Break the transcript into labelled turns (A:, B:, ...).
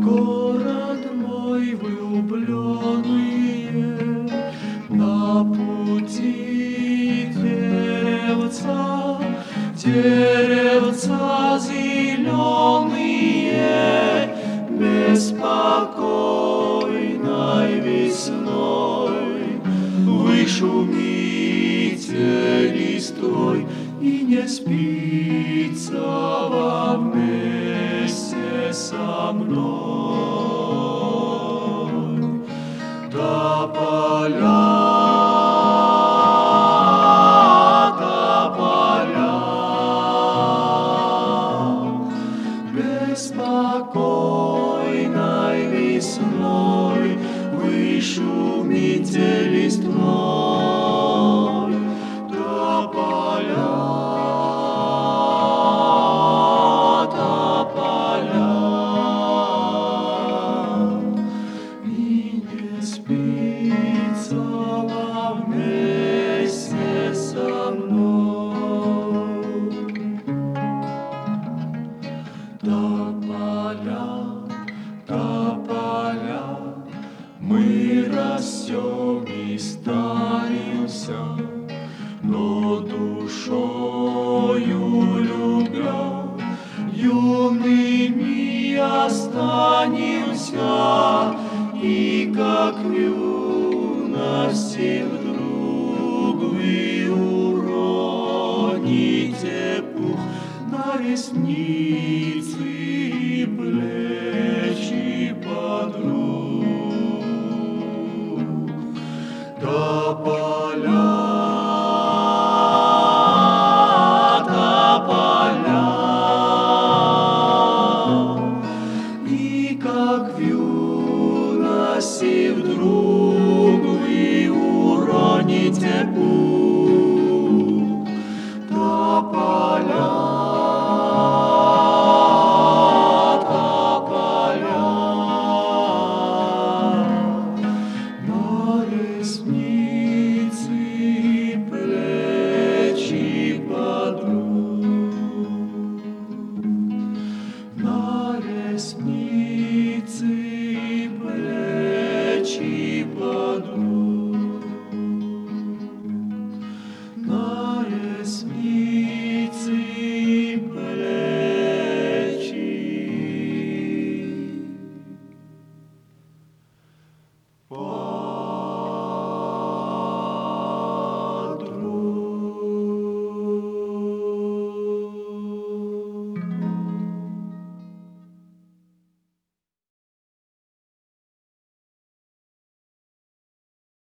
A: Город мой влюбленные, на пути деревца, деревца зеленые, беспокойной весной. Вы шумите листвой, и не спится вам вместе со мной. Тополя, тополя, беспокойной весной вы шумите листвой. Тополя, тополя, и не спится вам вместе со мной. Тополя, тополя, мы растем и старимся, но душою любя юными останемся. И как в юности вдруг вы уроните пух на ресницы и плечи,